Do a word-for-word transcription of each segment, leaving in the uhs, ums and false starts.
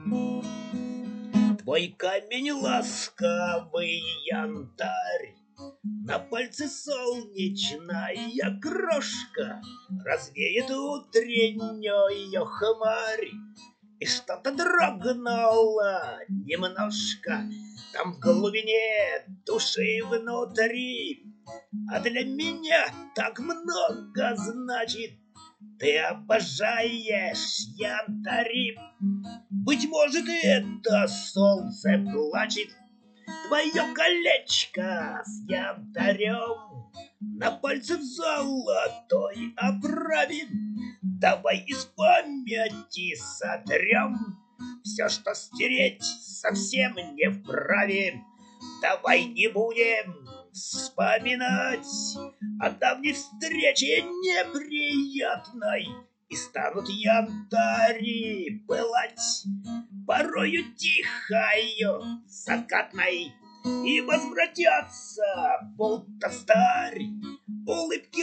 Твой камень ласковый янтарь, на пальце солнечная крошка развеет утреннюю хмарь. И что-то дрогнуло немножко там в глубине души внутри. А для меня так много значит: ты обожаешь янтари. Быть может, это солнце плачет, твое колечко с янтарем на пальце в золотой оправе. Давай из памяти сотрем все, что стереть совсем не вправе. Давай не будем вспоминать о давней встрече неприятной, и станут янтари пылать порою тихою закатной, и возвратятся, будто встарь, улыбки,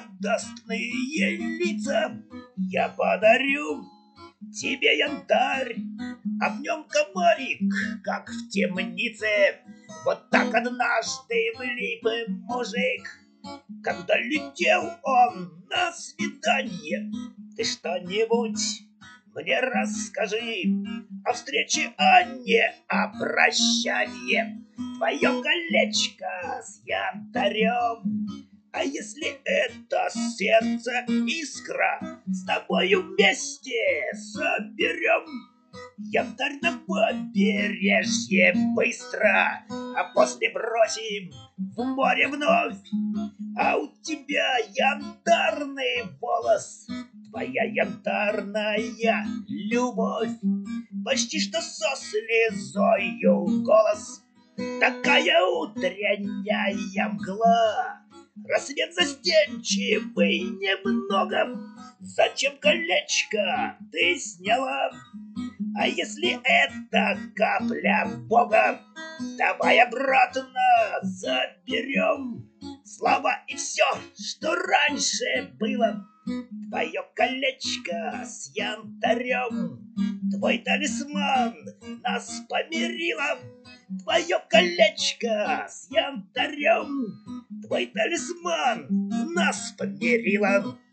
радостные лица. Я подарю тебе янтарь, а в нем комарик, как в темнице. Вот так однажды влип мужик, когда летел он на свидание. Ты что-нибудь мне расскажи о встрече, а не о прощании. Твое колечко с янтарем, а если это сердце искра, с тобою вместе соберем янтарь на побережье быстро, а после бросим в море вновь. А у тебя янтарный волос, твоя янтарная любовь, почти что со слезою голос. Такая утренняя мгла, рассвет застенчивый немного. Зачем колечко ты сняла? А если это капля Бога, давай обратно заберем слова и все, что раньше было. Твое колечко с янтарем, твой талисман нас помирило. Твое колечко с янтарем, твой талисман нас помирило.